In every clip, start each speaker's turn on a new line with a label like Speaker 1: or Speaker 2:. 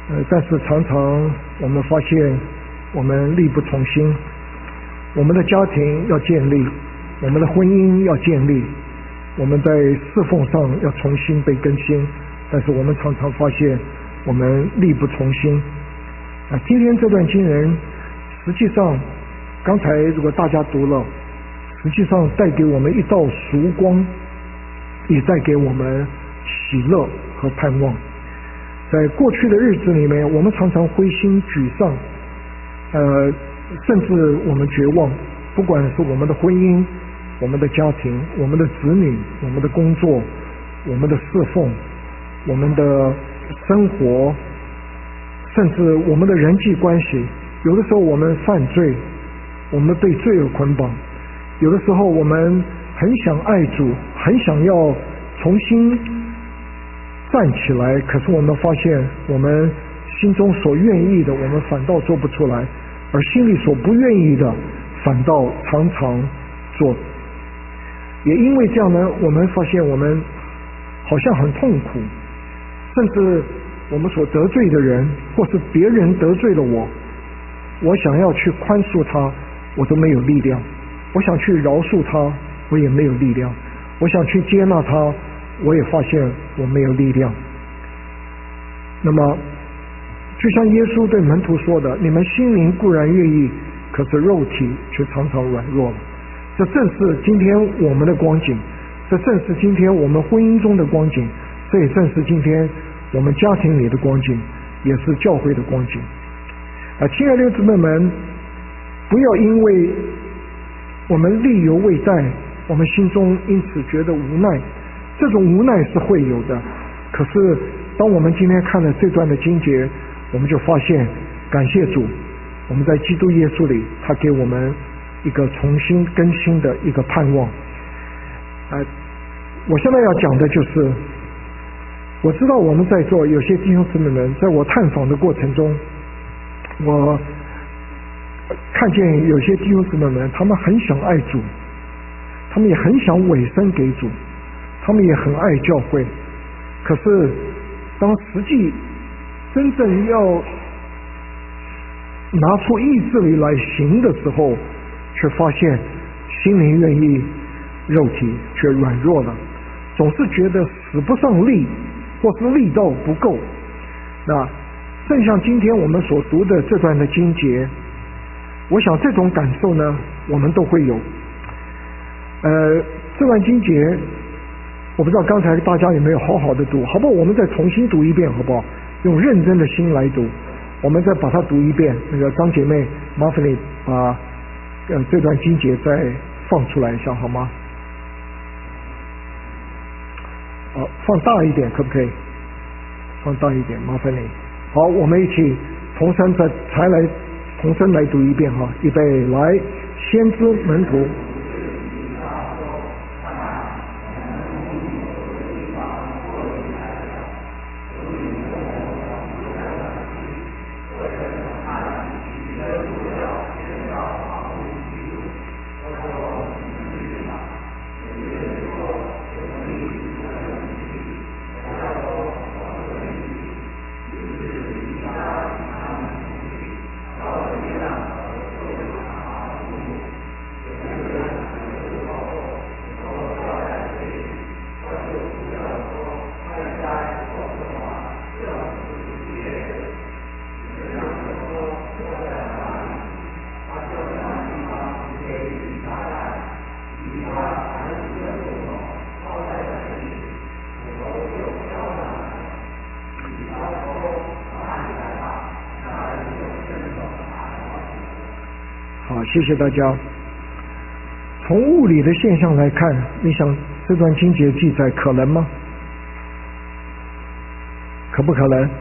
Speaker 1: 但是常常我们发现我们力不从心，我们的家庭要建立，我们的婚姻要建立，我们在侍奉上要重新被更新，但是我们常常发现我们力不从心。今天这段经文实际上刚才如果大家读了，实际上带给我们一道曙光，也带给我们喜乐和盼望。在过去的日子里面，我们常常灰心沮丧，甚至我们绝望，不管是我们的婚姻、我们的家庭、我们的子女、我们的工作、我们的侍奉、我们的生活，甚至我们的人际关系。有的时候我们犯罪，我们被罪恶捆绑，有的时候我们很想爱主，很想要重新站起来，可是我们发现我们心中所愿意的，我们反倒做不出来，而心里所不愿意的，反倒常常做。也因为这样呢，我们发现我们好像很痛苦，甚至我们所得罪的人，或是别人得罪了我想要去宽恕他，我都没有力量；我想去饶恕他，我也没有力量；我想去接纳他，我也发现我没有力量。那么就像耶稣对门徒说的，你们心灵固然愿意，可是肉体却常常软弱了。这正是今天我们的光景，这正是今天我们婚姻中的光景，这也正是今天我们家庭里的光景，也是教会的光景。亲爱的姊妹们，不要因为我们力犹未逮，我们心中因此觉得无奈。这种无奈是会有的，可是当我们今天看了这段的经节，我们就发现感谢主，我们在基督耶稣里，他给我们一个重新更新的一个盼望。我现在要讲的就是，我知道我们在座有些弟兄姊妹们，在我探访的过程中，我看见有些弟兄姊妹们，他们很想爱主，他们也很想委身给主，他们也很爱教会，可是当实际真正要拿出意志力来行的时候，却发现心灵愿意，肉体却软弱了，总是觉得使不上力，或是力道不够。那正像今天我们所读的这段的经节，我想这种感受呢，我们都会有。这段经节，我不知道刚才大家有没有好好的读，好不好？我们再重新读一遍，好不好？用认真的心来读，我们再把它读一遍。那个张姐妹，麻烦你把这段经节再放出来一下，好吗？放大一点，可不可以？放大一点，麻烦你。好，我们一起同声来读一遍哈，预备来，先知门徒。好，谢谢大家。从物理的现象来看，你想这段经节记载可能吗？可不可能？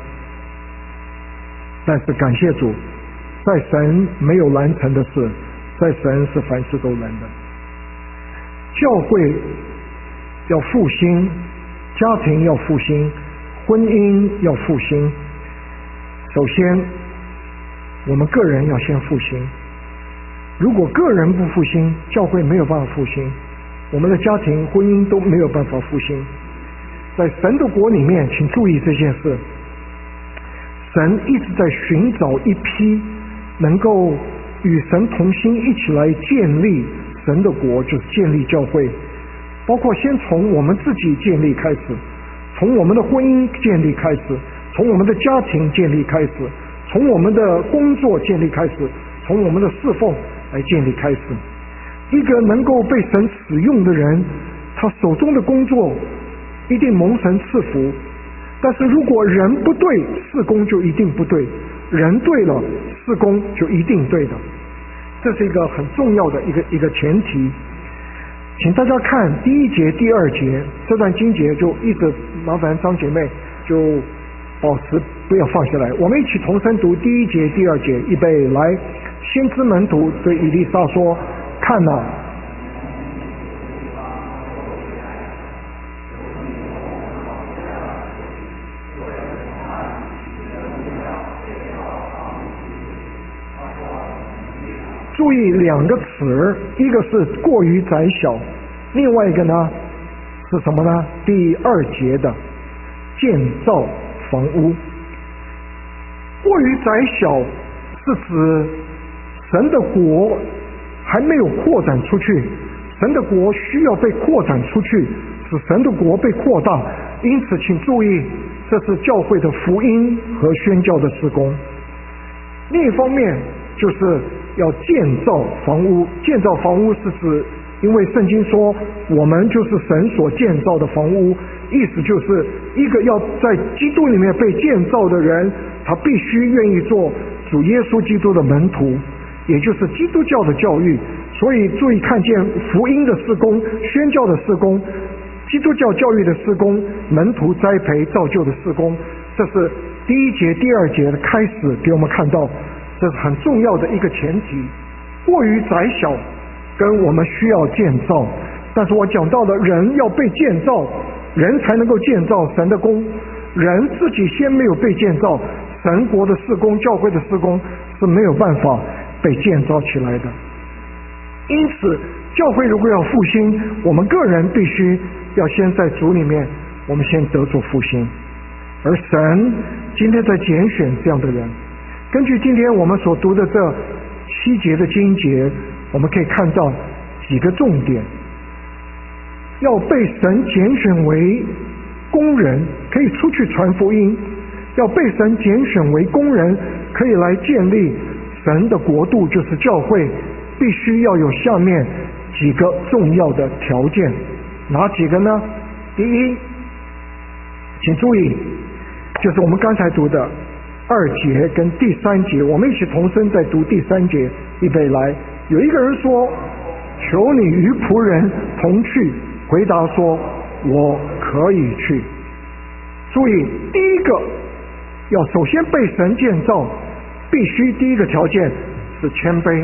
Speaker 1: 但是感谢主，在神没有难成的事，在神是凡事都能的。教会要复兴，家庭要复兴，婚姻要复兴。首先，我们个人要先复兴。如果个人不复兴，教会没有办法复兴，我们的家庭、婚姻都没有办法复兴。在神的国里面，请注意这件事。 神一直在寻找一批能够与神同心一起来建立神的国，就是建立教会，包括先从我们自己建立开始，从我们的婚姻建立开始，从我们的家庭建立开始，从我们的工作建立开始，从我们的侍奉来建立开始。一个能够被神使用的人，他手中的工作一定蒙神赐福，但是如果人不对，事工就一定不对，人对了，事工就一定对的，这是一个很重要的一个前提。请大家看第1节、第2节这段经节，就一直麻烦张姐妹就保持不要放下来，我们一起同声读第1节、第2节，预备来。先知门徒对以利沙说：看哪，注意2个词，一个是过于窄小，另外一个呢是什么呢？第2节的建造房屋。过于窄小是指神的国还没有扩展出去，神的国需要被扩展出去，使神的国被扩大。因此请注意，这是教会的福音和宣教的事工。另一方面就是要建造房屋。建造房屋是指，因为圣经说我们就是神所建造的房屋，意思就是一个要在基督里面被建造的人，他必须愿意做主耶稣基督的门徒，也就是基督教的教育。所以注意看见福音的事工、宣教的事工、基督教教育的事工、门徒栽培造就的事工，这是第1节、第2节的开始，给我们看到这是很重要的一个前提。过于窄小跟我们需要建造，但是我讲到了人要被建造，人才能够建造神的工，人自己先没有被建造，神国的事工、教会的事工是没有办法被建造起来的。因此教会如果要复兴，我们个人必须要先在主里面，我们先得着复兴，而神今天在拣选这样的人。根据今天我们所读的这7节的经节，我们可以看到几个重点。要被神拣选为工人，可以出去传福音；要被神拣选为工人，可以来建立神的国度，就是教会，必须要有下面几个重要的条件。哪几个呢？第一，请注意，就是我们刚才读的2节跟第3节，我们一起同声在读第3节，预备来。有一个人说：求你与仆人同去。回答说：我可以去。注意，第一个要首先被神建造，必须第一个条件是谦卑。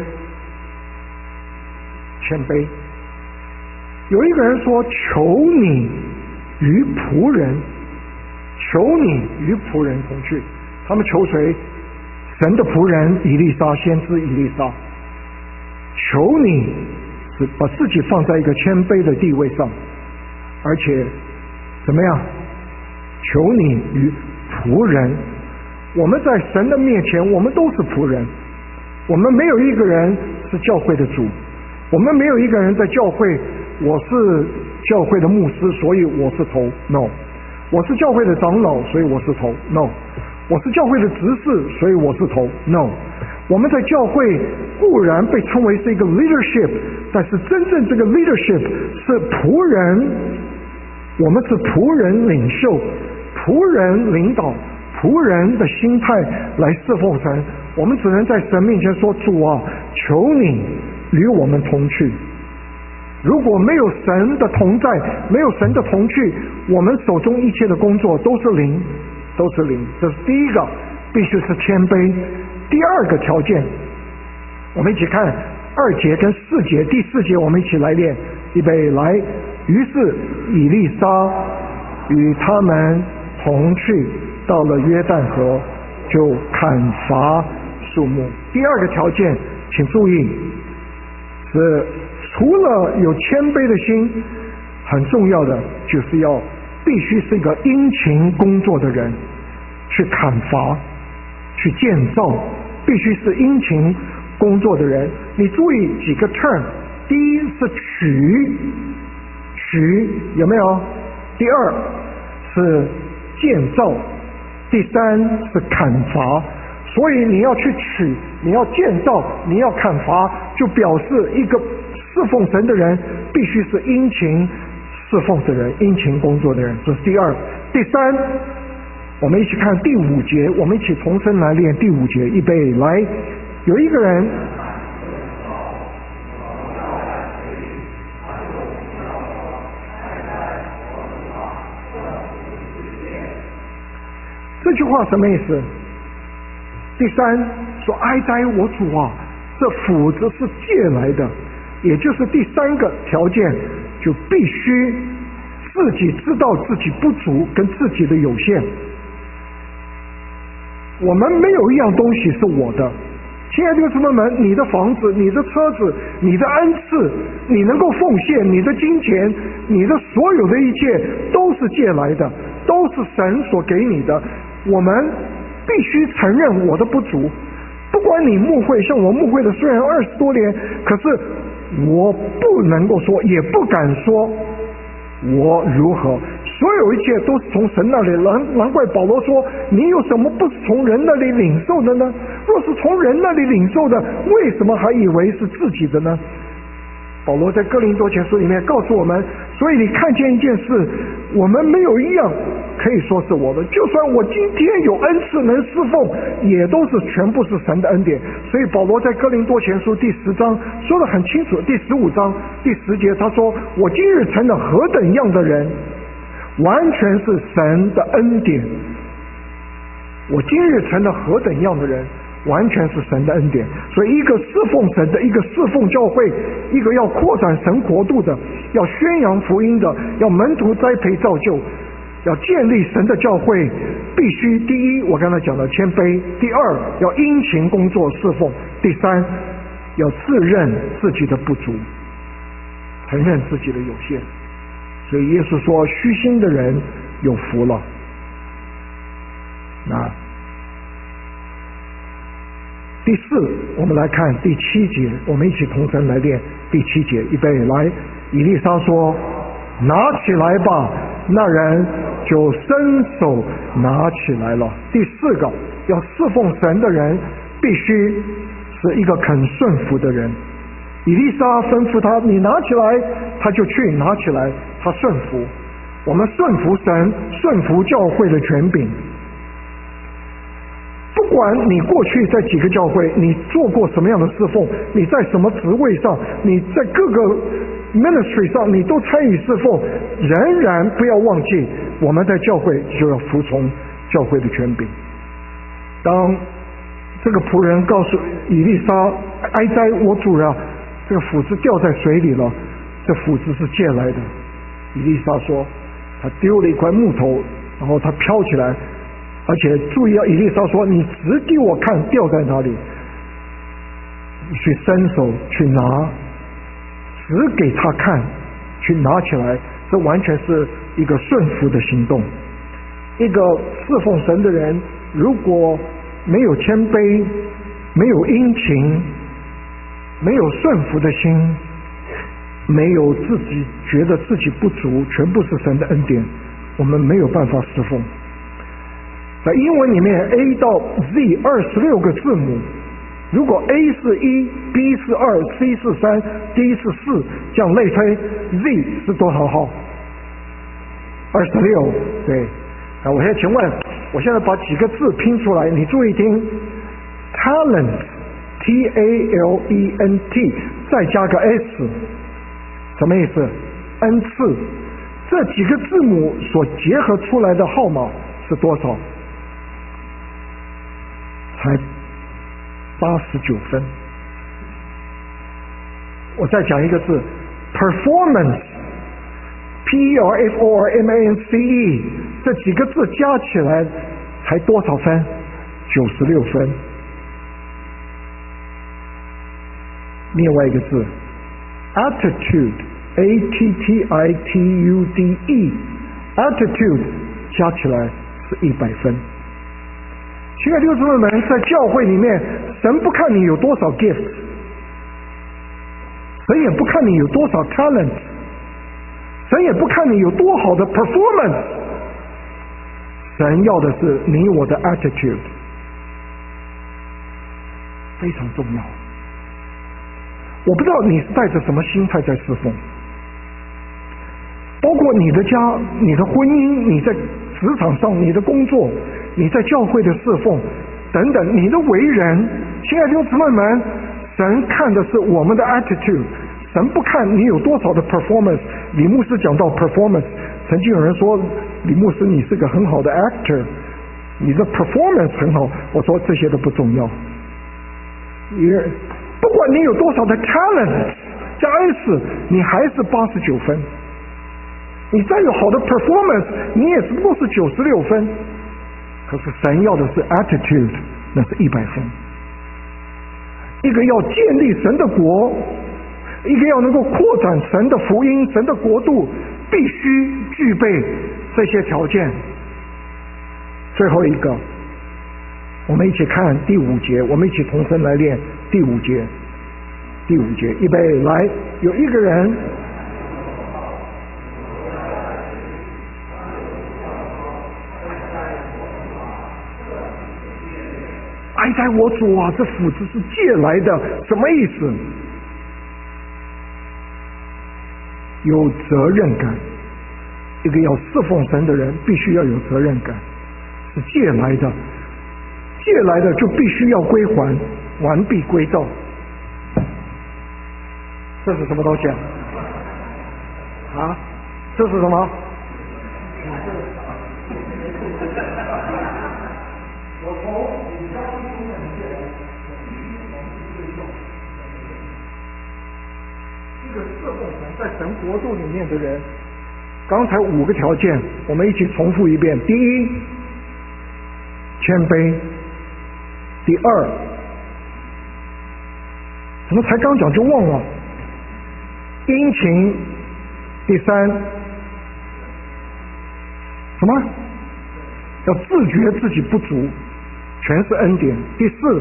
Speaker 1: 谦卑。有一个人说：求你与仆人，求你与仆人同去。他们求谁？神的仆人以利沙，先知以利沙。求你是把自己放在一个谦卑的地位上，而且怎么样？求你与仆人。我们在神的面前，我们都是仆人，我们没有一个人是教会的主，我们没有一个人在教会，我是教会的牧师，所以我是头 ，no。我是教会的长老，所以我是头 ，no。我是教会的执事，所以我是头 ，no。我们在教会固然被称为是一个 leadership， 但是真正这个 leadership 是仆人，我们是仆人领袖，仆人领导，仆人的心态来侍奉神。我们只能在神面前说：主啊，求你与我们同去。如果没有神的同在，没有神的同去，我们手中一切的工作都是零，都是零。这是第一个，必须是谦卑。第二个条件，我们一起看2节跟4节。第4节我们一起来练，预备来。于是以利沙与他们同去，到了约旦河，就砍伐树木。第二个条件，请注意，是除了有谦卑的心，很重要的就是要必须是一个殷勤工作的人，去砍伐去建造，必须是殷勤工作的人。你注意几个 term， 第一是取有没有？第二是建造，第三是砍伐。所以你要去取，你要建造，你要砍伐，就表示一个侍奉神的人必须是殷勤侍奉的人，殷勤工作的人。这是第二。第三，我们一起看第5节，我们一起同声来练第5节。预备，来，有一个人。这句话什么意思？第三说，哀哉我主啊，这斧子是借来的，也就是第三个条件，就必须自己知道自己不足跟自己的有限。我们没有一样东西是我的。亲爱的弟兄姊妹们，你的房子、你的车子、你的恩赐、你能够奉献、你的金钱、你的所有的一切都是借来的，都是神所给你的。我们必须承认我的不足。不管你牧会，像我牧会的虽然20多年，可是我不能够说，也不敢说我如何，所有一切都是从神那里。难怪保罗说，你有什么不是从人那里领受的呢？若是从人那里领受的，为什么还以为是自己的呢？保罗在哥林多前书里面告诉我们，所以你看见一件事，我们没有一样可以说是我的，就算我今天有恩赐能侍奉，也都是全部是神的恩典。所以保罗在哥林多前书第10章说得很清楚，第15章第10节他说，我今日成了何等样的人，完全是神的恩典。我今日成了何等样的人，完全是神的恩典。所以一个侍奉神的，一个侍奉教会，一个要扩展神国度的，要宣扬福音的，要门徒栽培造就，要建立神的教会，必须第一，我刚才讲的谦卑；第二，要殷勤工作侍奉；第三，要自认自己的不足，承认自己的有限。所以耶稣说，虚心的人有福了。那第4，我们来看第7节，我们一起同声来念第7节。预备，来，以利沙说，拿起来吧，那人就伸手拿起来了。第4个，要侍奉神的人必须是一个肯顺服的人。以利沙吩咐他，你拿起来，他就去拿起来，他顺服。我们顺服神，顺服教会的权柄。不管你过去在几个教会，你做过什么样的侍奉，你在什么职位上，你在各个 ministry 上，你都参与侍奉，仍然不要忘记，我们在教会就要服从教会的权柄。当这个仆人告诉以利沙，哀哉我主啊，这个斧子掉在水里了，这斧子是借来的。以利沙说，他丢了一块木头，然后他飘起来，而且注意啊，以利沙说，你指给我看掉在哪里，你去伸手去拿，指给他看，去拿起来，这完全是一个顺服的行动。一个侍奉神的人，如果没有谦卑，没有殷勤，没有顺服的心，没有自己觉得自己不足，全部是神的恩典，我们没有办法侍奉。在英文里面 A 到 Z 26个字母，如果 A 是1 B 是2 C 是3 D 是4，这样类推 Z 是多少号？26。对，我现在请问，我现在把几个字拼出来，你注意听， talent T-A-L-E-N-T 再加个 S， 什么意思？恩赐。这几个字母所结合出来的号码是多少？才89分。我再讲一个字 performance P-E-R-F-O-R-M-A-N-C-E 这几个字加起来才多少分？96分。另外一个字 attitude A-T-T-I-T-U-D-E attitude 加起来是100分。 亲爱的弟兄姊妹们，在教会里面，神不看你有多少 gift， 神也不看你有多少 talent， 神也不看你有多好的 performance， 神要的是你我的 attitude， 非常重要。我不知道你是带着什么心态在侍奉，包括你的家、你的婚姻、你在职场上、你的工作、你在教会的侍奉等等，你的为人。亲爱的弟兄姊妹们，神看的是我们的 attitude， 神不看你有多少的 performance。李牧师讲到 performance， 曾经有人说李牧师你是个很好的 actor， 你的 performance 很好，我说这些都不重要，不管你有多少的 talent 加 S， 你还是89分。你再有好的 performance， 你也只不过是96分。可是神要的是 attitude， 那是100分。一个要建立神的国，一个要能够扩展神的福音、神的国度，必须具备这些条件。最后一个，我们一起看第5节，我们一起同声来念第5节。第5节，预备来，有一个人爱在我主啊，这斧子是借来的，什么意思？有责任感。一个要侍奉神的人必须要有责任感，是借来的，借来的就必须要归还，完璧归赵。这是什么东西啊？啊？这是什么？我从你家中的借来，我必须完璧归赵。一个侍奉神在神国度里面的人，刚才5个条件，我们一起重复一遍。第一，谦卑；第二，怎么才刚讲就忘了？殷勤；第三，什么？要自觉自己不足，全是恩典。第四，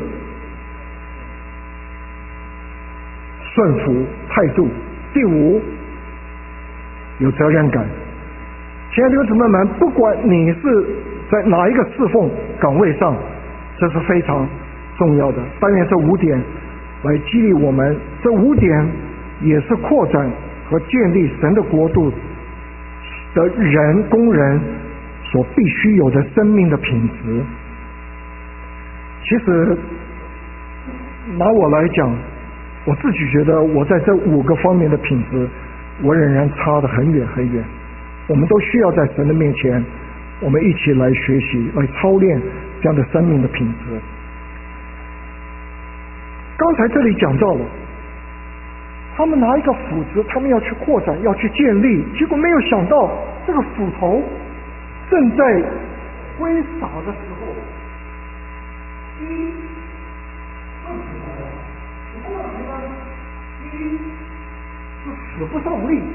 Speaker 1: 顺服态度。第5，有责任感。亲爱的弟兄姊妹们，不管你是在哪一个侍奉岗位上，这是非常重要的。但愿这5点来激励我们，这5点也是扩展和建立神的国度的工人所必须有的生命的品质。其实拿我来讲，我自己觉得我在这5个方面的品质，我仍然差得很远很远。我们都需要在神的面前，我们一起来学习，来操练这样的生命的品质。刚才这里讲到了，他们拿一个斧子，他们要去扩展，要去建立，结果没有想到这个斧头正在挥洒的时候，是使不上力。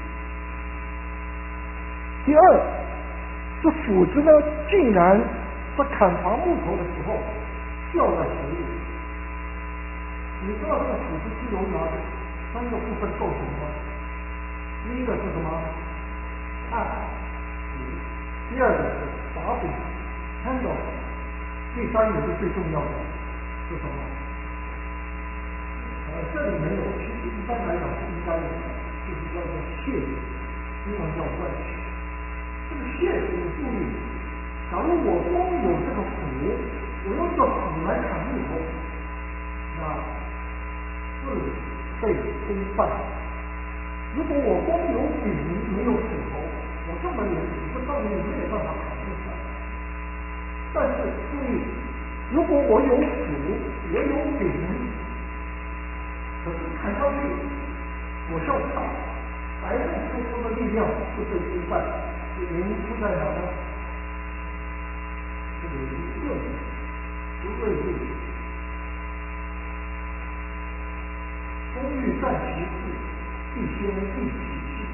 Speaker 1: 第二，这斧子呢，竟然在砍伐木头的时候掉在水里。你知道这个斧子是由哪3个部分构成吗？第一个是什么？按。第二个是把柄 handle。第3个是最重要的是什么？这里没有，其实一般来讲是应该有的，就是叫做楔，英文叫 wedge。这个楔你注意，假如我光有这个斧，我用这个斧来砍木头，那事倍功半。如果我光有柄没有斧头，我根本也比不上你，没有办法砍木头。但是注意，如果我有斧，也有柄，可是砍上去，我就打，白刃输出的力量是被击败。原因出在哪呢？这里有一个不锐利，工欲善其事，必先利其器。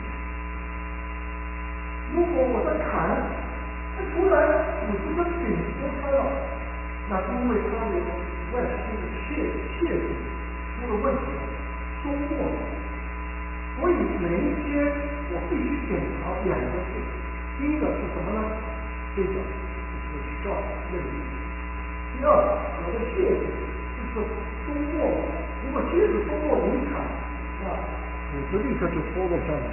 Speaker 1: 如果我在砍，突然斧子跟柄分开了， 那是因为它的外这个蟹子出了问题，松没了。所以每一天我必须检查2个事，第一个是什么呢？这个就是需要认识。第二，我的蟹子就是松没了，如果蟹子松没了一砍，那斧子立刻就脱落下来。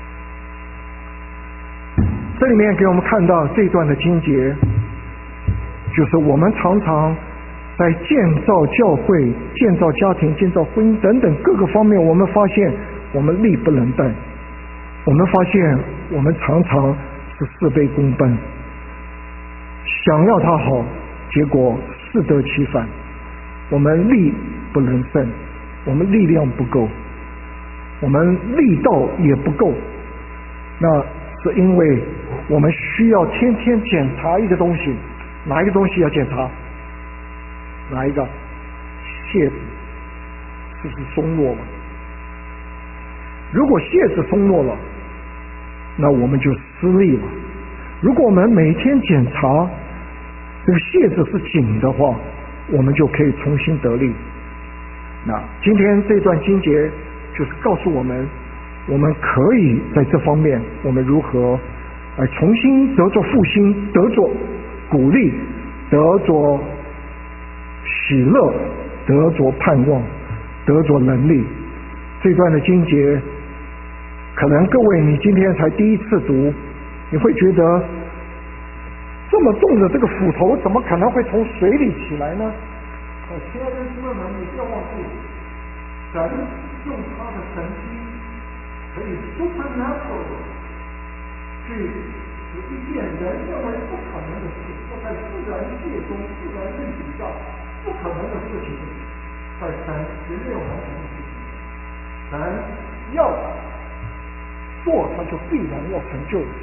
Speaker 1: 这里面给我们看到这段的经节，就是我们常常在建造教会、建造家庭、建造婚姻等等各个方面，我们发现我们力不能逮，我们发现我们常常是事倍功半，想要它好，结果适得其反，我们力不能胜，我们力量不够，我们力道也不够，那是因为我们需要天天检查一个东西，哪一个东西要检查？哪一个？蟹子是不是松落了？如果蟹子松落了，那我们就失利了。如果我们每天检查这个蟹子是紧的话，我们就可以重新得力。那今天这段经节就是告诉我们，我们可以在这方面，我们如何重新得着复兴，得着鼓励，得着喜乐，得着盼望，得着能力。这段的经节，可能各位你今天才第一次读，你会觉得这么重的这个斧头怎么可能会从水里起来呢？亲爱的弟兄们，你不要忘记，神用他的神机可以 supernatural 去使一件人认为不可能的事，或在自然界中、自然运行下不可能的事情，在神绝对有完成的事情。神要做，他就必然要成就的。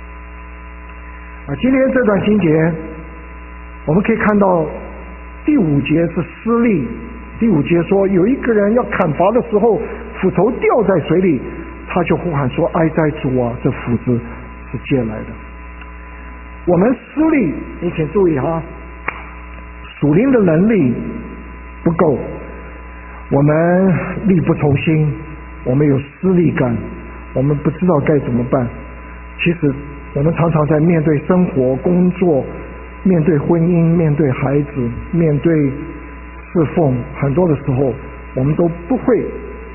Speaker 1: 今天这段经节，我们可以看到第5节是施力。第5节说，有一个人要砍伐的时候，斧头掉在水里，他就呼喊说：“哀哉主啊，这斧子是借来的。”我们施力，你请注意哈，属灵的能力不够，我们力不从心，我们有施力感，我们不知道该怎么办。其实我们常常在面对生活、工作、面对婚姻、面对孩子、面对侍奉，很多的时候我们都不会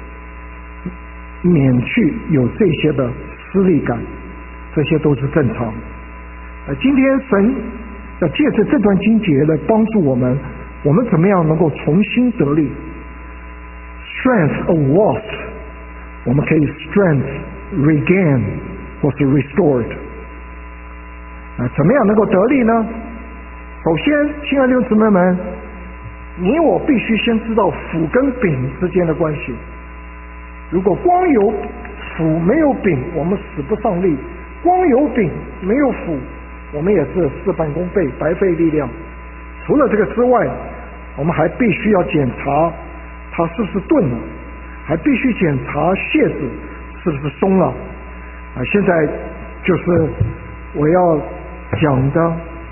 Speaker 1: 免去有这些的施力感，这些都是正常。今天神要借着这段经节来帮助我们，我们怎么样能够重新得力 ？Strength of what？ 我们可以 strength regain 或是 restored。怎么样能够得力呢？首先，亲爱的弟兄姊妹们，你我必须先知道斧跟柄之间的关系。如果光有斧没有柄，我们使不上力；光有柄没有斧，我们也是事半功倍，白费力量。除了这个之外，我们还必须要检查它是不是钝了，还必须检查蟹子是不是松了。现在就是我要讲的，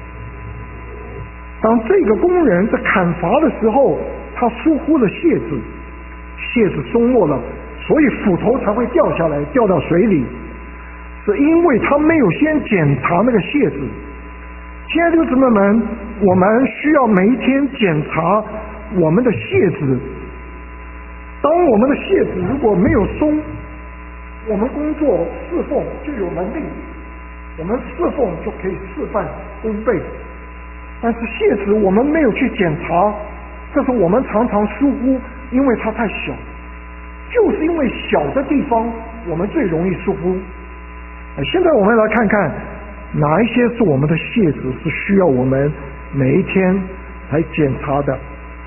Speaker 1: 当这个工人在砍伐的时候，他疏忽了蟹子松落了，所以斧头才会掉下来，掉到水里，是因为他没有先检查那个蟹子。亲爱的弟兄姊妹们，我们需要每一天检查我们的蟹子。当我们的蟹子如果没有松，我们工作侍奉就有能力，我们侍奉就可以事半功倍。但是蟹子我们没有去检查，这是我们常常疏忽，因为它太小。就是因为小的地方我们最容易疏忽。现在我们来看看哪一些是我们的蟹子是需要我们每一天来检查的。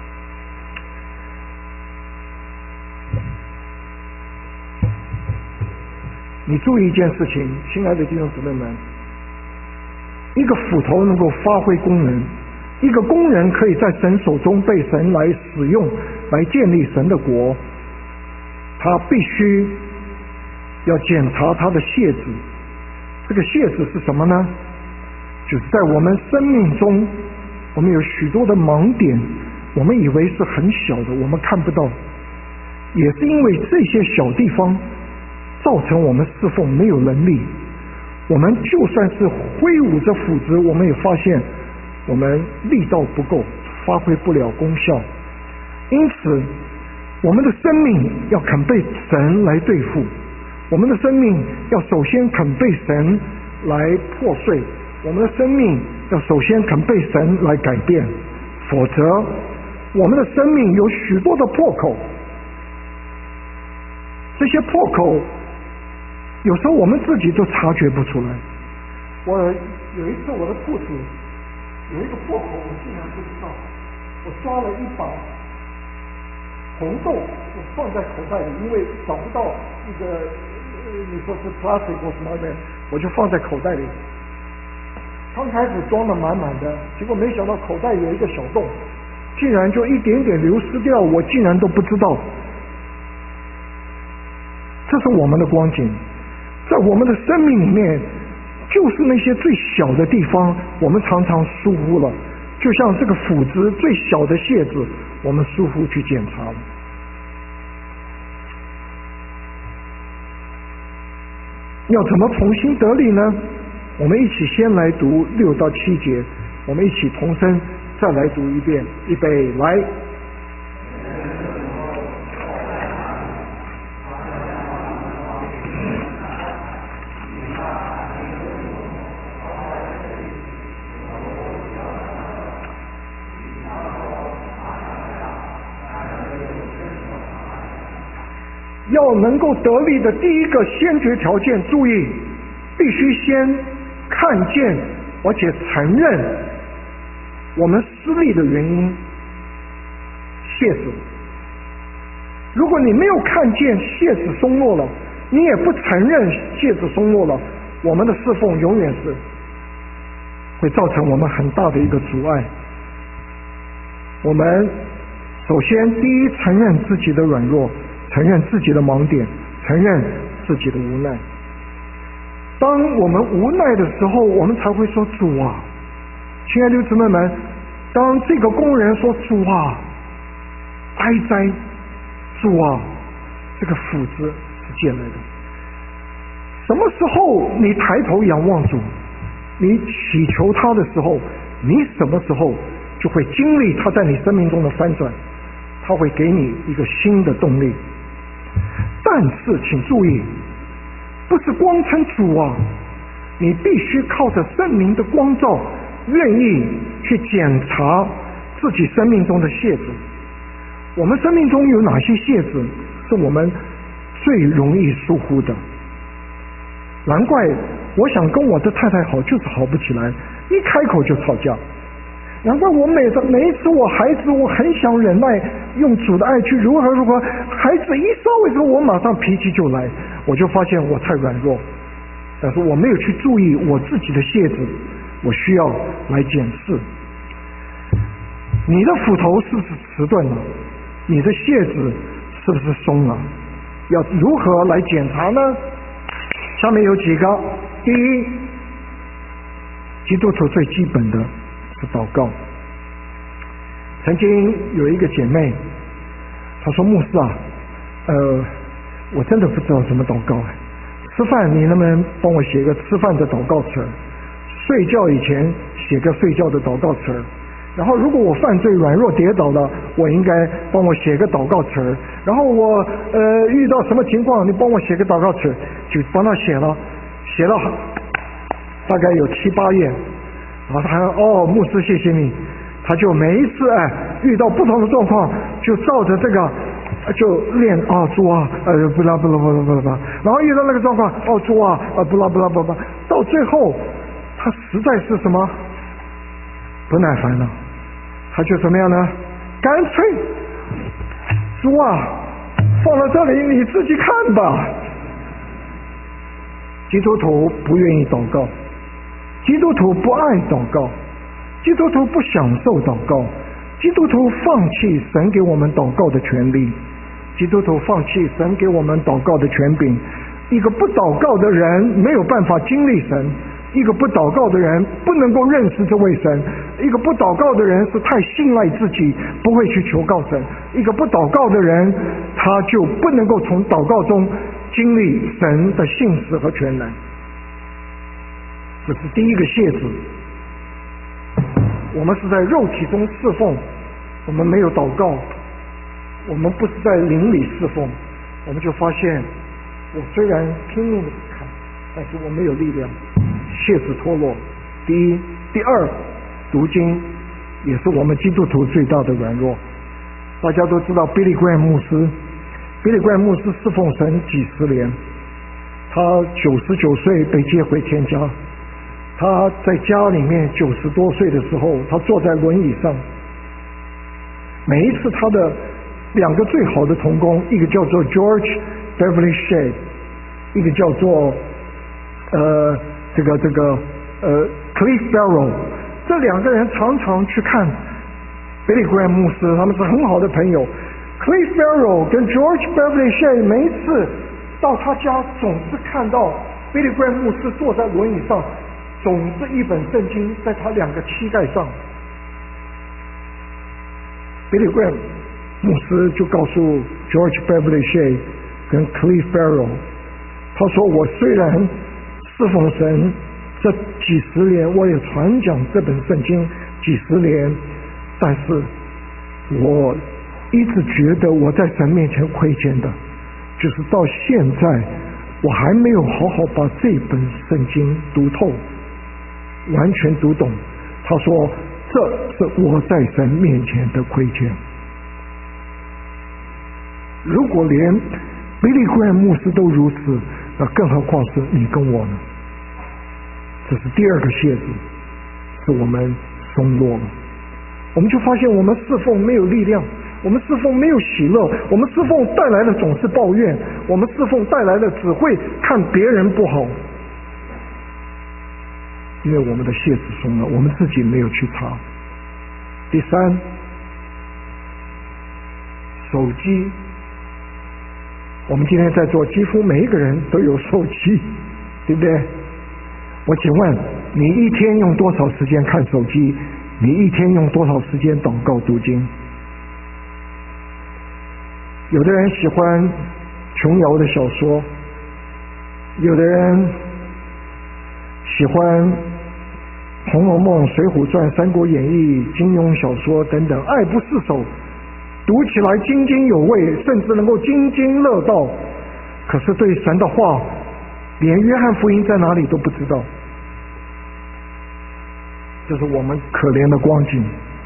Speaker 1: 你注意一件事情，亲爱的弟兄姊妹们，一个斧头能够发挥功能，一个工人可以在神手中被神来使用，来建立神的国，他必须要检查他的蟹子。这个蟹子是什么呢？就是在我们生命中我们有许多的盲点，我们以为是很小的，我们看不到，也是因为这些小地方造成我们侍奉没有能力。我们就算是挥舞着斧子，我们也发现我们力道不够，发挥不了功效。因此我们的生命要肯被神来对付，我们的生命要首先肯被神来破碎，我们的生命要首先肯被神来改变，否则我们的生命有许多的破口。这些破口有时候我们自己都察觉不出来。我有一次我的裤子有一个破口，我竟然不知道，我抓了一把红豆，我放在口袋里，因为找不到一个你说是 plastic 或什么的，我就放在口袋里。刚开始装得满满的，结果没想到口袋有一个小洞，竟然就一点点流失掉，我竟然都不知道。这是我们的光景，在我们的生命里面，就是那些最小的地方我们常常疏忽了，就像这个斧子最小的屑子，我们疏忽去检查了。要怎么重新得力呢？我们一起先来读6到7节，我们一起同声再来读一遍，预备来。要能够得力的第一个先决条件，注意，必须先看见而且承认我们失利的原因，蝎子。如果你没有看见蝎子松落了，你也不承认蝎子松落了，我们的侍奉永远是会造成我们很大的一个阻碍。我们首先第一承认自己的软弱，承认自己的盲点，承认自己的无奈。当我们无奈的时候，我们才会说主啊，亲爱的姊妹们，当这个工人说主啊，哀哉，主啊，这个斧子是借来的。什么时候你抬头仰望主，你祈求他的时候，你什么时候就会经历他在你生命中的翻转，他会给你一个新的动力。但是请注意，不是光称主啊，你必须靠着圣灵的光照，愿意去检查自己生命中的蝎子。我们生命中有哪些蝎子是我们最容易疏忽的？难怪我想跟我的太太好，就是好不起来，一开口就吵架。难怪我每一次我孩子，我很想忍耐，用主的爱去如何，孩子一稍微说，我马上脾气就来，我就发现我太软弱。但是我没有去注意我自己的蝎子，我需要来检视。你的斧头是不是迟钝了？你的蝎子是不是松了？要如何来检查呢？下面有几个。第一，基督徒最基本的是祷告。曾经有一个姐妹，她说牧师啊，我真的不知道怎么祷告啊。吃饭你能不能帮我写个吃饭的祷告词？睡觉以前写个睡觉的祷告词。然后如果我犯罪软弱跌倒了，我应该帮我写个祷告词。然后我遇到什么情况，你帮我写个祷告词，就帮他写了大概有7、8页。然后他说牧师谢谢你，他就每一次遇到不同的状况，就照着这个就练主啊不啦不啦不啦不啦不啦，然后遇到那个状况主啊不啦不啦不啦，到最后他实在是什么不耐烦了，他就怎么样呢？干脆主啊放在这里你自己看吧。基督徒不愿意祷告，基督徒不爱祷告，基督徒不享受祷告，基督徒放弃神给我们祷告的权利，基督徒放弃神给我们祷告的权柄。一个不祷告的人没有办法经历神， 一个不祷告的人不能够认识这位神，一个不祷告的人是太信赖自己，不会去求告神，一个不祷告的人他就不能够从祷告中经历神的信实和全能。这是第一个谢字，我们是在肉体中侍奉，我们没有祷告，我们不是在灵里侍奉，我们就发现我虽然拼命的看，但是我没有力量，谢字脱落。第一，第二，读经也是我们基督徒最大的软弱。大家都知道Billy Graham牧师侍奉神几十年，他99岁被接回天家，他在家里面90多岁的时候，他坐在轮椅上。每一次他的2个最好的同工，一个叫做 George Beverly Shea， 一个叫做Cliff Barrow， 这2个人常常去看Billy Graham牧师，他们是很好的朋友。Cliff Barrow 跟 George Beverly Shea 每一次到他家，总是看到 Billy Graham 牧师坐在轮椅上，总是一本圣经在他2个膝盖上。Billy Graham 牧师就告诉 George Beverly Shea 跟 Cliff Barrow， 他说我虽然侍奉神这几十年，我也传讲这本圣经几十年，但是我一直觉得我在神面前亏欠的，就是到现在我还没有好好把这本圣经读透，完全读懂。他说这是我在神面前的亏欠。如果连Billy Graham 牧师都如此，那更何况是你跟我呢？这是第2个谢字，是我们松落了。我们就发现我们侍奉没有力量，我们侍奉没有喜乐，我们侍奉带来的总是抱怨，我们侍奉带来的只会看别人不好，因为我们的谢字松了，我们自己没有去查。第3，手机。我们今天在座几乎每一个人都有手机，对不对？我请问你一天用多少时间看手机？你一天用多少时间祷告读经？有的人喜欢琼瑶的小说，有的人喜欢《红楼梦》《水浒传》《三国演义》金庸小说等等，爱不释手，读起来津津有味，甚至能够津津乐道。可是对神的话，连约翰福音在哪里都不知道。这是我们可怜的光景。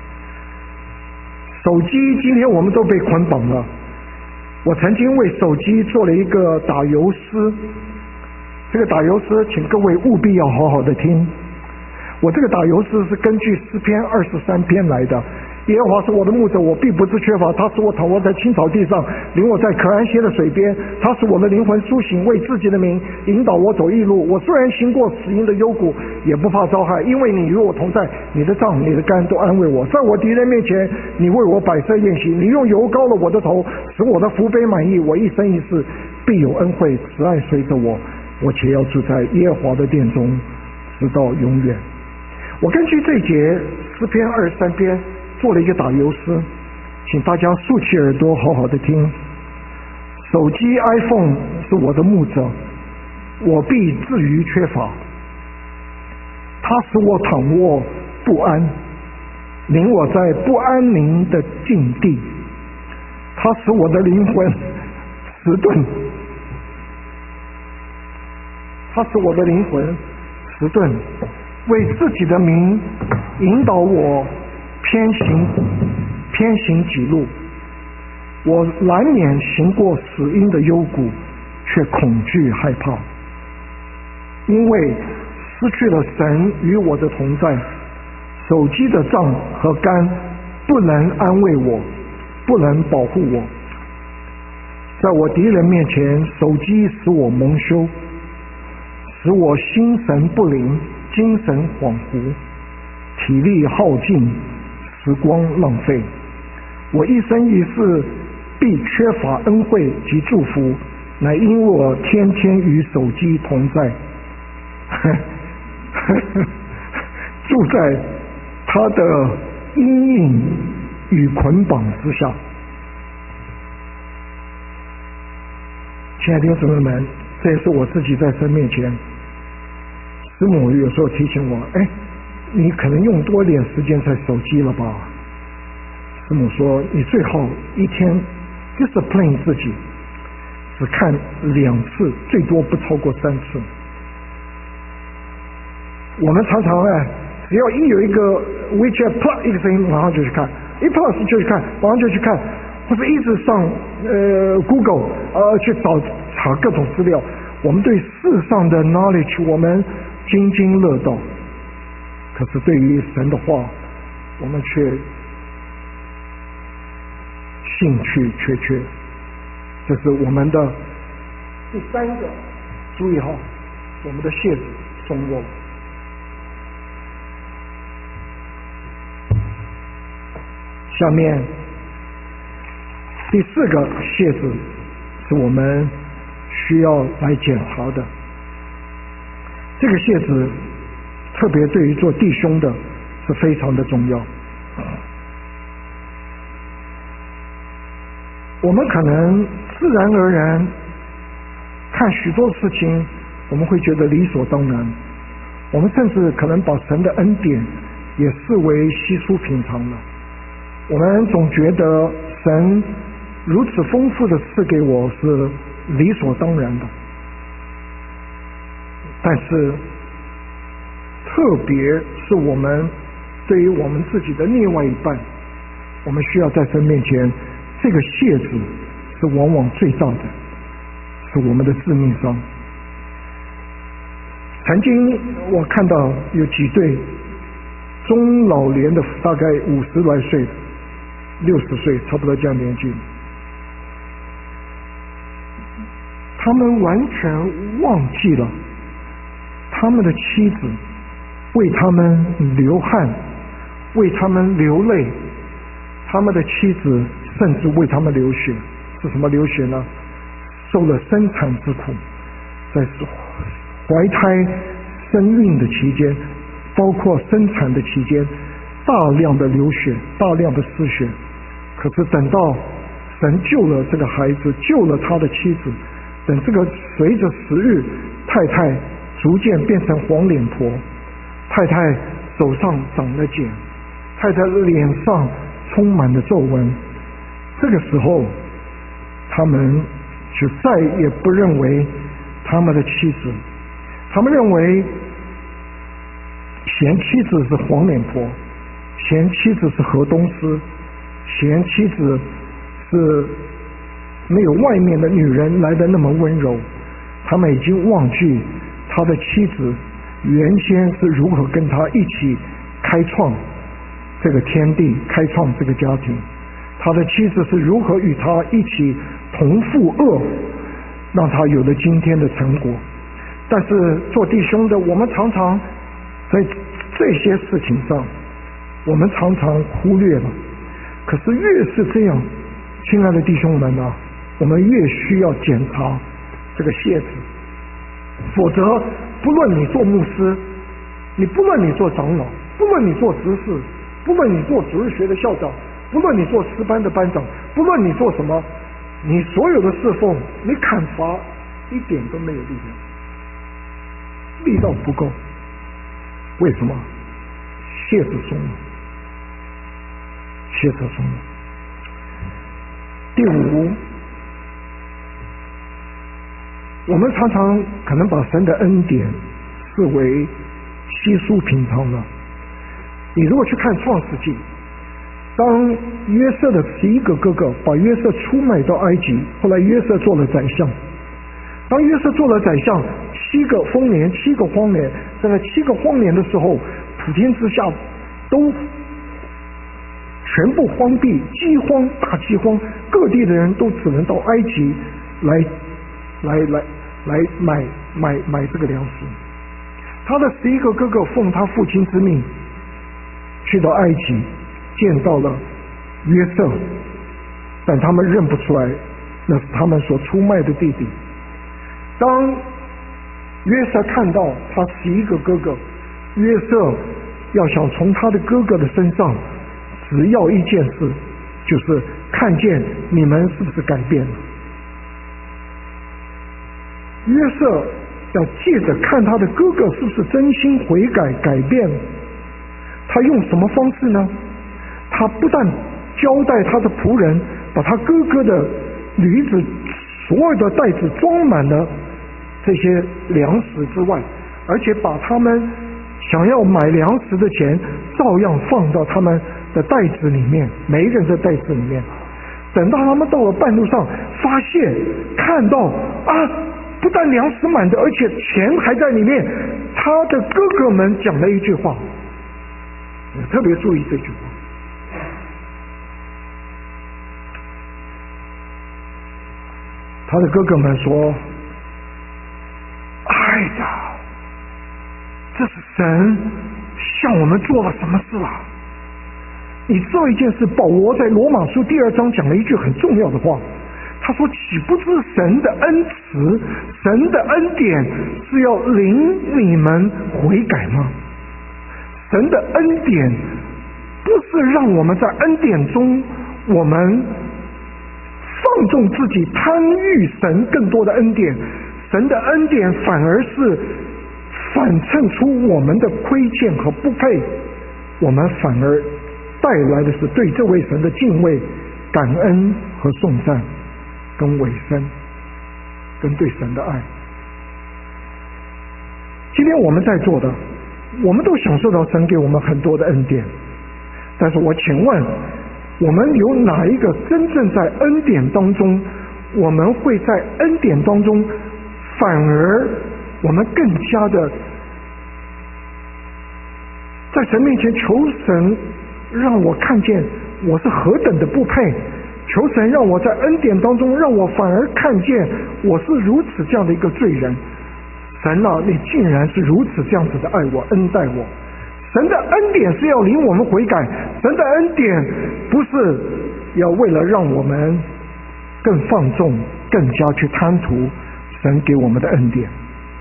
Speaker 1: 手机今天我们都被捆绑了。我曾经为手机做了一个打油诗，这个打油诗请各位务必要好好的听。我这个打油诗是根据诗篇23篇来的。耶和华是我的牧者，我必不致缺乏。他使我躺卧在青草地上，领我在可安歇的水边。他使我的灵魂苏醒，为自己的名引导我走义路。我虽然行过死荫的幽谷，也不怕遭害，因为你与我同在。你的杖你的竿都安慰我。在我敌人面前，你为我摆设宴席，你用油膏了我的头，使我的福杯满溢。我一生一世必有恩惠慈爱随着我，我且要住在耶和华的殿中，直到永远。我根据这节诗篇23篇做了一个打油诗，请大家竖起耳朵好好的听。手机 iPhone 是我的牧者，我必至于缺乏。他使我躺卧不安，领我在不安宁的境地。他使我的灵魂迟钝，他使我的灵魂迟钝，为自己的名引导我偏行己路。我难免行过死荫的幽谷，却恐惧害怕，因为失去了神与我的同在。手机的杖和竿不能安慰我，不能保护我。在我敌人面前，手机使我蒙羞，使我心神不宁，精神恍惚，体力耗尽，时光浪费。我一生一世必缺乏恩惠及祝福，乃因我天天与手机同在。 住在他的阴影与捆绑之下。亲爱的弟兄姊妹们，这也是我自己在神面前，师母有时候提醒我，你可能用多点时间在手机了吧？师母说，你最好一天 discipline 自己，只看2次，最多不超过3次。我们常常只要一有一个 WeChat Plus 一个声音，马上就去看，一 Plus 就去看，马上就去看，或者一直上Google 去查各种资料。我们对世上的 knowledge 我们津津乐道，可是对于神的话，我们却兴趣缺缺。这是我们的第3个，注意我们的楔子松落。下面第4个楔子是我们需要来检查的。这个楔子特别对于做弟兄的是非常的重要。我们可能自然而然看许多事情，我们会觉得理所当然，我们甚至可能把神的恩典也视为稀疏平常了。我们总觉得神如此丰富的赐给我是理所当然的，但是特别是我们对于我们自己的另外一半，我们需要在神面前，这个楔子是往往最大的，是我们的致命伤。曾经我看到有几对中老年的，大概50来岁60岁差不多这样年纪，他们完全忘记了他们的妻子为他们流汗，为他们流泪，他们的妻子甚至为他们流血。是什么流血呢？受了生产之苦，在怀胎生孕的期间，包括生产的期间，大量的流血，大量的失血。可是等到神救了这个孩子，救了他的妻子，等这个随着时日，太太逐渐变成黄脸婆，太太手上长了茧，太太脸上充满了皱纹。这个时候他们就再也不认为他们的妻子，他们认为嫌妻子是黄脸婆，嫌妻子是河东狮，嫌妻子是没有外面的女人来的那么温柔。他们已经忘记他的妻子原先是如何跟他一起开创这个天地，开创这个家庭。他的妻子是如何与他一起同负恶，让他有了今天的成果。但是做弟兄的，我们常常在这些事情上，我们常常忽略了。可是越是这样，亲爱的弟兄们啊，我们越需要检查这个楔子。否则不论你做牧师，不论你做长老，不论你做执事，不论你做主日学的校长，不论你做诗班的班长，不论你做什么，你所有的侍奉，你砍伐一点都没有力量，力道不够。为什么？楔子松了，楔子松了。第5，我们常常可能把神的恩典视为稀疏平常了。你如果去看创世纪，当约瑟的11个哥哥把约瑟出卖到埃及，后来约瑟做了宰相。当约瑟做了宰相，7个丰年7个荒年，在那7个荒年的时候，普天之下都全部荒地，饥荒，大饥荒，各地的人都只能到埃及来买这个粮食。他的11个哥哥奉他父亲之命去到埃及，见到了约瑟，但他们认不出来那是他们所出卖的弟弟。当约瑟看到他11个哥哥约瑟要想从他的哥哥的身上只要一件事，就是看见你们是不是改变了。约瑟要借着看他的哥哥是不是真心悔改改变，他用什么方式呢？他不但交代他的仆人把他哥哥的驴子所有的袋子装满了这些粮食之外，而且把他们想要买粮食的钱照样放到他们的袋子里面，每一个人的袋子里面。等到他们到了半路上，发现看到啊，不但粮食满的，而且钱还在里面。他的哥哥们讲了一句话，特别注意这句话。他的哥哥们说：“哎呀，这是神向我们做了什么事啊？”你知道一件事，保罗在罗马书第2章讲了一句很重要的话，他说：“岂不知神的恩慈，神的恩典是要领你们悔改吗？神的恩典不是让我们在恩典中我们放纵自己贪欲神更多的恩典，神的恩典反而是反衬出我们的亏欠和不配，我们反而带来的是对这位神的敬畏、感恩和颂赞，跟委身，跟对神的爱。今天我们在座的，我们都享受到神给我们很多的恩典，但是我请问，我们有哪一个真正在恩典当中，我们会在恩典当中反而我们更加的在神面前求神让我看见我是何等的不配，求神让我在恩典当中让我反而看见我是如此这样的一个罪人。神啊，你竟然是如此这样子的爱我、恩待我。神的恩典是要领我们悔改，神的恩典不是要为了让我们更放纵、更加去贪图神给我们的恩典。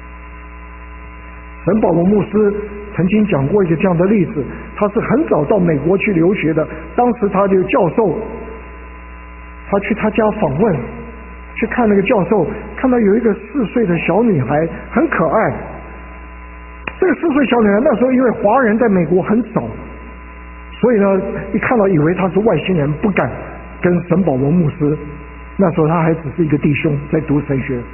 Speaker 1: 沈保罗牧师曾经讲过一个这样的例子，他是很早到美国去留学的，当时他的教授，他去他家访问，去看那个教授，看到有一个4岁的小女孩很可爱。这个4岁小女孩那时候因为华人在美国很少，所以呢一看到以为她是外星人，不敢跟沈保罗牧师，那时候他还只是一个弟兄在读神学，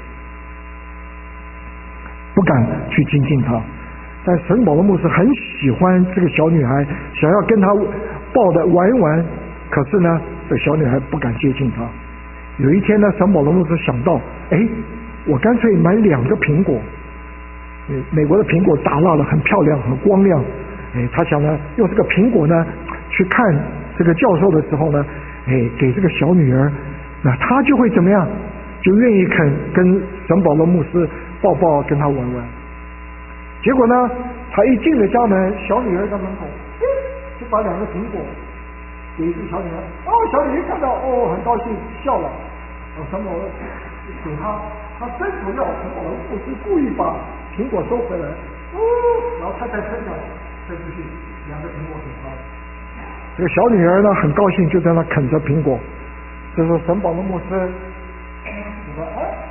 Speaker 1: 不敢去亲近她。但沈保罗牧师很喜欢这个小女孩，想要跟她抱着玩一玩，可是呢这小女孩不敢接近他。有一天呢，沈保罗牧师想到，我干脆买2个苹果，美国的苹果打蜡了，很漂亮，很光亮。他想呢，用这个苹果呢去看这个教授的时候呢，给这个小女儿，那她就会怎么样？就愿意肯跟沈保罗牧师抱抱，跟他玩玩。结果呢，他一进了家门，小女儿在门口，就把2个苹果给这个小女孩。小女孩看到，很高兴，笑了。沈保罗给他伸手要，沈保罗牧师故意把苹果收回来，然后他才伸手伸出去，2个苹果给他。这个小女儿呢很高兴，就在那啃着苹果。这时候沈保罗牧师说：“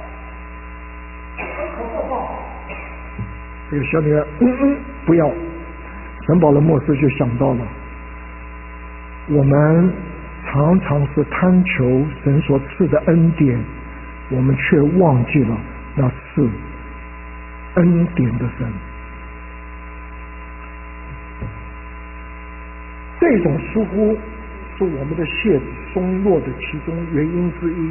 Speaker 1: 可抱抱。”这个小女儿不要。沈保罗牧师就想到了，我们常常是贪求神所赐的恩典，我们却忘记了那是恩典的神。这种疏忽是我们的懈松弱的其中原因之一。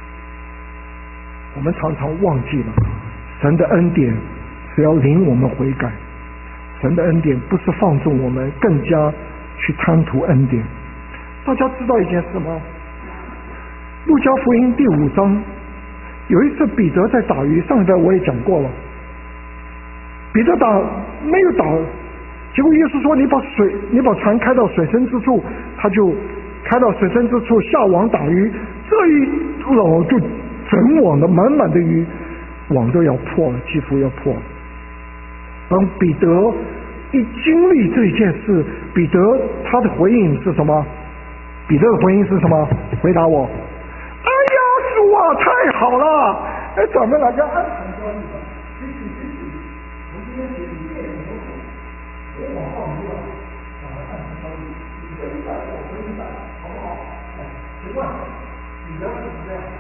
Speaker 1: 我们常常忘记了神的恩典是要领我们悔改，神的恩典不是放纵我们更加去贪图恩典。大家知道一件事吗？路加福音第5章有一次彼得在打鱼，上一代我也讲过了，彼得没有打，结果耶稣说你把船开到水深之处，他就开到水深之处下网打鱼，这一捞就整网的满满的鱼，网都要破了，几乎要破了。当彼得一经历这件事，彼得他的回应是什么？彼得的回应是什么？回答我。哎呀，主啊，太好了！哎，咱们来个安全交易吧。我今天写你列很多口，我往上一了，咱们安全交易，你回一下，我回一下，好不好？哎，请问彼得是不是这样？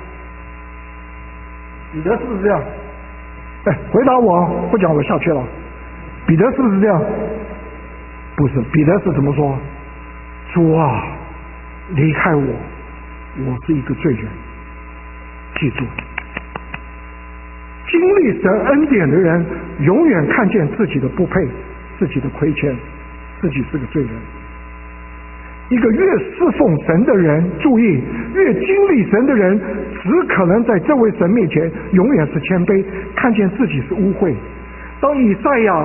Speaker 1: 彼得是不是这样？哎，回答我，不讲我下去了。彼得是不是这样？不是，彼得是怎么说？主啊，离开我，我是一个罪人。记住，经历神恩典的人，永远看见自己的不配，自己的亏欠，自己是个罪人。一个越侍奉神的人，注意，越经历神的人，只可能在这位神面前永远是谦卑，看见自己是污秽。当以赛亚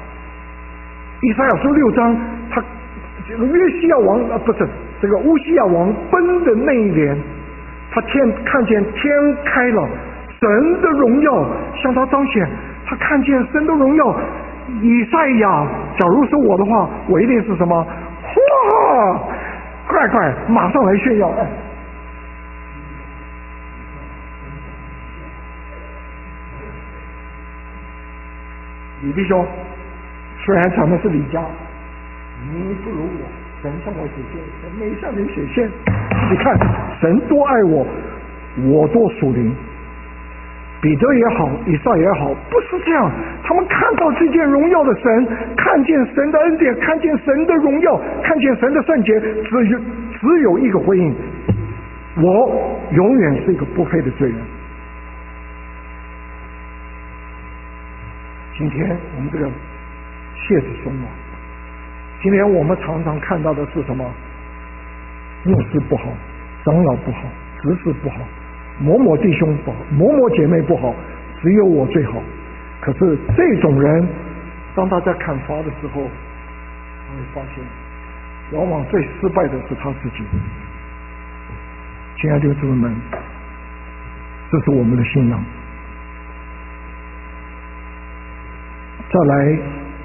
Speaker 1: 书6章，他这个约西亚王不是这个乌西亚王崩的那一年，他看见天开了，神的荣耀向他彰显，他看见神的荣耀。以赛亚，假如是我的话，我一定是什么？哇！快，马上来炫耀！哎，李弟兄，虽然咱们是李家，你不如我，神向我显现，神没向你显现。你看，神多爱我，我多属灵。彼得也好，以撒也好，不是这样。他们看到这件荣耀的神，看见神的恩典，看见神的荣耀，看见神的圣洁，只有一个回应：我永远是一个不配的罪人。今天我们这个谢子松啊，今天我们常常看到的是什么？牧师不好，长老不好，执事不好。某某弟兄不好，某某姐妹不好，只有我最好。可是这种人，当他在砍伐的时候，他会发现，往往最失败的是他自己。亲爱的弟兄们，这是我们的信仰。再来，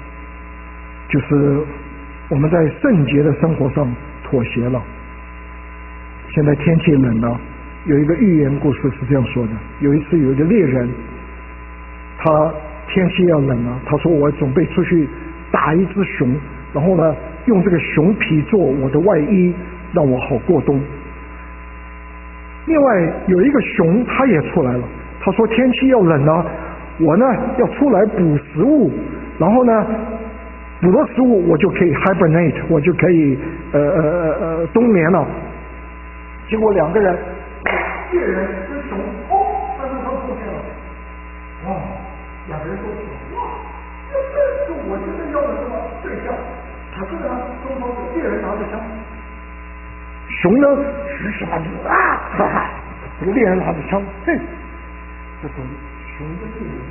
Speaker 1: 就是我们在圣洁的生活上妥协了。现在天气冷了。有一个寓言故事是这样说的：有一次有一个猎人，他天气要冷了，他说我准备出去打一只熊，然后呢用这个熊皮做我的外衣，让我好过冬。另外有一个熊，他也出来了，他说天气要冷了，我呢要出来捕食物，然后呢捕到食物我就可以 hibernate， 我就可以冬眠了。结果两个人。猎人跟熊站在他后面了，哇！两个人都说哇，这是我现在要的什么对象？可是呢，双方是猎人拿着枪，熊呢举起来就哈哈，这个猎人拿着枪，嘿，这种熊的猎人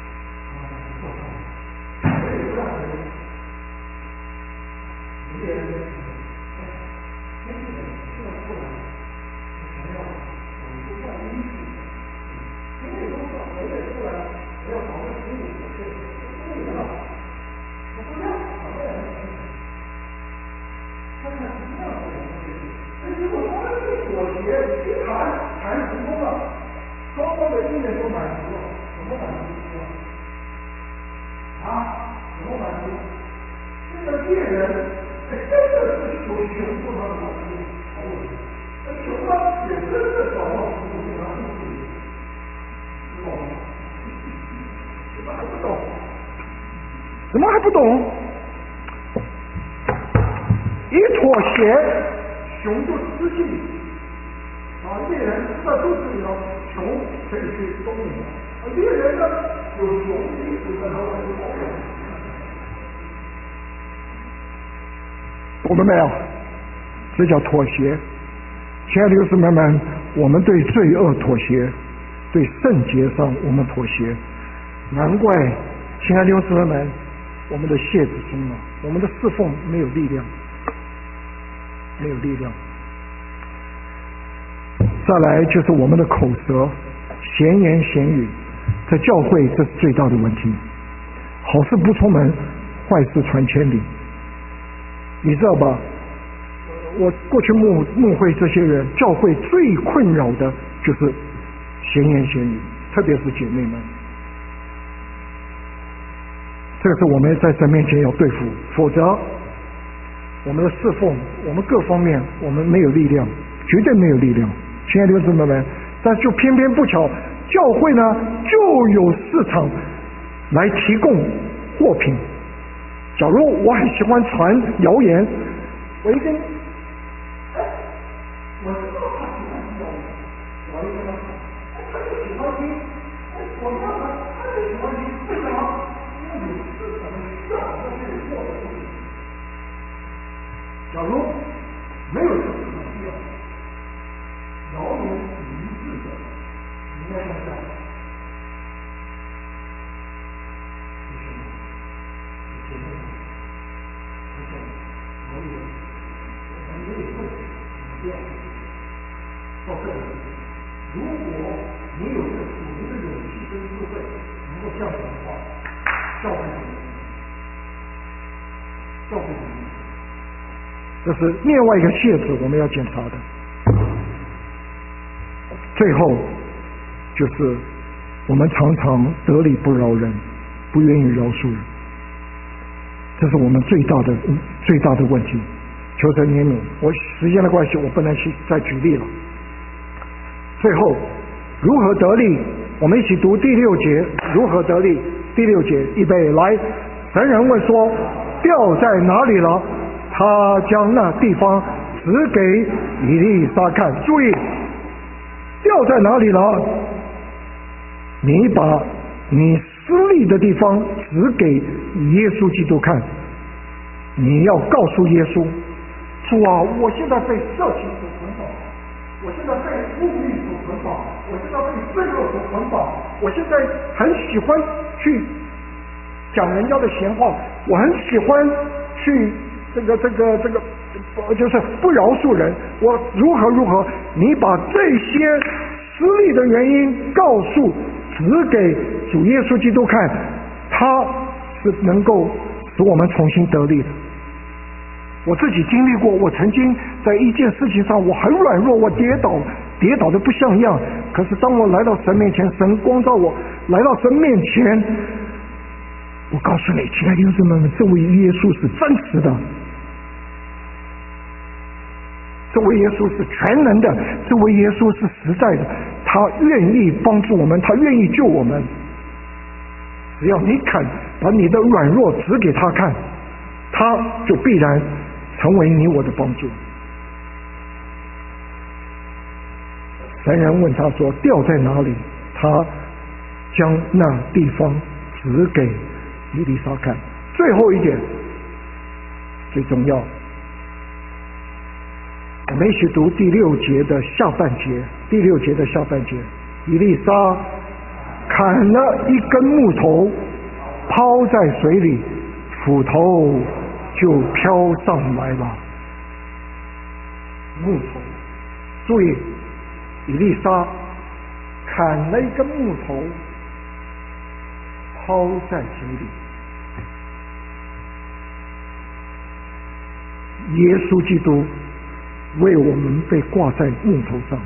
Speaker 1: 猎人天气冷，现在出来了，想要。不要衣服，因为如果我也出来，我要搞个15岁，不行了，我不要，搞个人，看看什么样的人会，那结果他们一妥协，一谈成功了，双方的意愿都满足了，什么满足啊？什么满足？这个猎人真的是有熊不能满足，好恶心。熊呢也真的找到食物给他肚子里，知道吗？怎么还不懂？怎么还不懂？一妥协，熊就失信，猎人吃在肚子里了，熊可以去冬眠了。猎人呢有熊衣服在他外面保养，懂了没有？这叫妥协。亲爱的弟兄妹们，我们对罪恶妥协，对圣洁上我们妥协，难怪亲爱的弟兄妹们，我们的谢子松了，我们的侍奉没有力量，没有力量。再来就是我们的口舌，闲言闲语，在教会这是最大的问题。好事不出门， 坏事传千里。你知道吧？我过去牧会这些人，教会最困扰的就是闲言闲语，特别是姐妹们。这个是我们在神面前要对付，否则我们的侍奉，我们各方面我们没有力量，绝对没有力量。亲爱的弟兄姊妹们，但就偏偏不巧，教会呢就有市场来提供货品。假如我很喜欢传谣言，我一跟我知道他喜欢听谣言，我一跟他讲，他就喜欢听，我告诉他就喜欢听，为什么？因为有市场的需要，我就有货的东西。假如没有这个市场需要，谣言是一致的，你应该想想，为什么？前面而且谣言，我们没有问题，不要去到这里。如果你有这属灵的勇气跟智慧，能够这样讲的话，教会怎么样？这是另外一个楔子我们要检查的。最后就是我们常常得理不饶人，不愿意饶恕人，这是我们最大的问题。求神怜悯，我时间的关系我不能再举例了。最后如何得力？我们一起读第6节，如何得力？第6节，预备来。神人问说，掉在哪里了？他将那地方指给以利沙看。注意，掉在哪里了？你把你施力的地方指给耶稣基督看，你要告诉耶稣，主啊，我现在被色情所捆绑，我现在被物欲所捆绑，我现在被罪恶所捆绑，我现在很喜欢去讲人家的闲话，我很喜欢去就是不饶恕人，我如何？你把这些私利的原因告诉指给主耶稣基督看，他是能够使我们重新得力的。我自己经历过，我曾经在一件事情上我很软弱，我跌倒的不像样，可是当我来到神面前，神光照我，来到神面前，我告诉你，亲爱的弟兄们，这位耶稣是真实的，这位耶稣是全能的，这位耶稣是实在的，他愿意帮助我们，他愿意救我们。只要你肯把你的软弱指给他看，他就必然成为你我的帮助。神人问他说，掉在哪里？他将那地方指给以利沙看。最后一点最重要，我们一起读第6节的下半节。第6节的下半节，以利沙砍了一根木头，抛在水里，斧头就飘上来了。木头，注意，以利沙砍了一根木头，抛在水里。耶稣基督为我们被挂在木头上，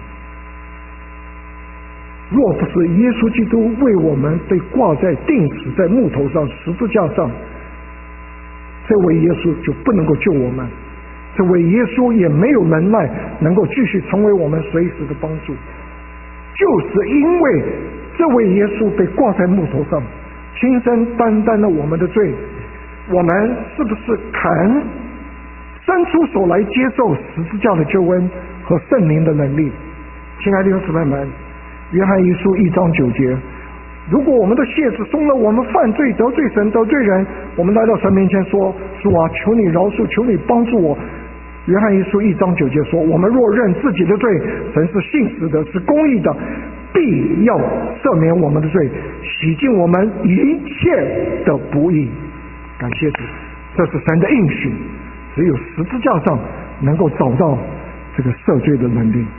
Speaker 1: 若不是耶稣基督为我们被挂在钉死在木头上十字架上，这位耶稣就不能够救我们，这位耶稣也没有能耐能够继续成为我们随时的帮助。就是因为这位耶稣被挂在木头上，亲身担当了我们的罪，我们是不是肯伸出手来接受十字架的救恩和圣灵的能力？亲爱的弟兄姊妹们，约翰一书1章9节，如果我们的楔子松了，我们犯罪得罪神得罪人，我们来到神面前说，主啊，求你饶恕，求你帮助我。约翰一书1章9节说，我们若认自己的罪，神是信实的，是公义的，必要赦免我们的罪，洗净我们一切的不义。感谢主，这是神的应许，只有十字架上能够找到这个赦罪的能力。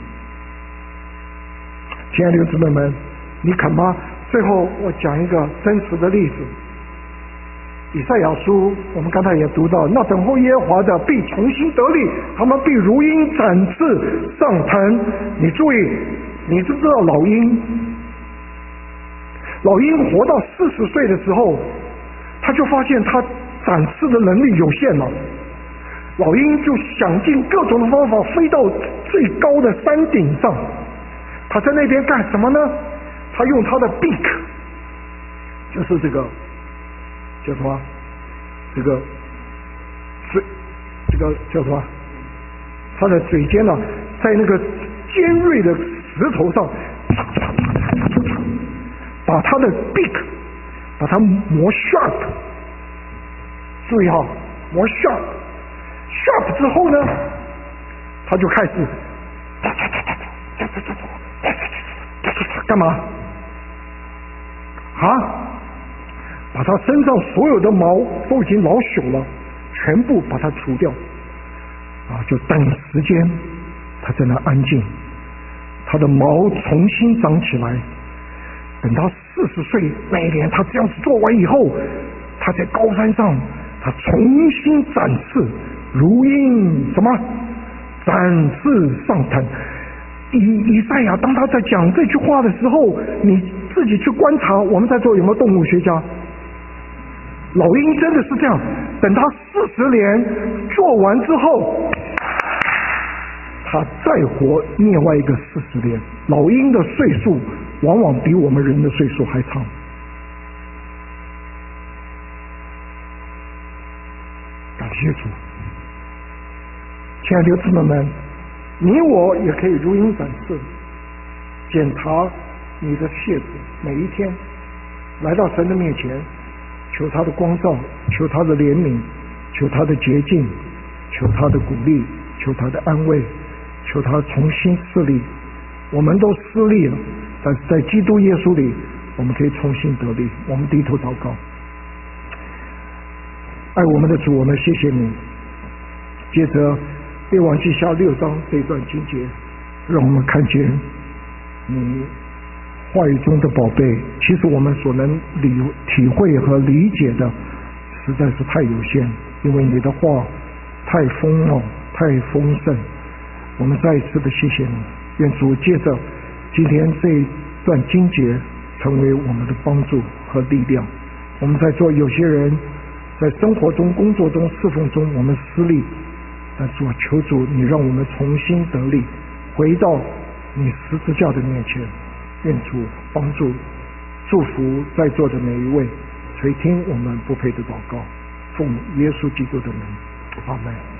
Speaker 1: 亲爱的弟兄姊妹们，你肯吗？最后我讲一个真实的例子。 以赛亚书我们刚才也读到，那等候耶和华的必重新得力，他们必如鹰展翅上腾。你注意，你知不知道老鹰活到40岁的时候，他就发现他展翅的能力有限了。老鹰就想尽各种的方法飞到最高的山顶上，他在那边干什么呢？他用他的 beak， 就是这个叫什么？这个叫什么？他的嘴尖呢，在那个尖锐的石头上，把他的 beak 把它磨 sharp。注意哈，磨 sharp 之后呢，他就开始干嘛？把他身上所有的毛都已经老朽了，全部把它除掉，就等时间，他在那安静，他的毛重新长起来。等到40岁那一年，他这样子做完以后，他在高山上，他重新展翅，如鹰什么展翅上腾。以赛亚当他在讲这句话的时候，你自己去观察，我们在座有没有动物学家？老鹰真的是这样，等他40年做完之后，他再活另外一个40年。老鹰的岁数往往比我们人的岁数还长。感谢主，亲爱的弟兄姊妹们，你我也可以如鹰展翅，检查你的血子，每一天来到神的面前，求他的光照，求他的怜悯，求他的洁净，求他的鼓励，求他的安慰，求他重新施力。我们都失利了，但是在基督耶稣里，我们可以重新得力。我们低头祷告。爱我们的主，我们谢谢你。接着列王记下6章这段经节，让我们看见你话语中的宝贝。其实我们所能体会和理解的实在是太有限，因为你的话太丰茂太丰盛。我们再一次的谢谢你，愿主借着今天这一段经节成为我们的帮助和力量。我们在座有些人在生活中工作中侍奉中我们失利，但主求主你让我们重新得力，回到你十字架的面前。愿主帮助祝福在座的每一位，垂听我们不配的祷告，奉耶稣基督的名，阿们。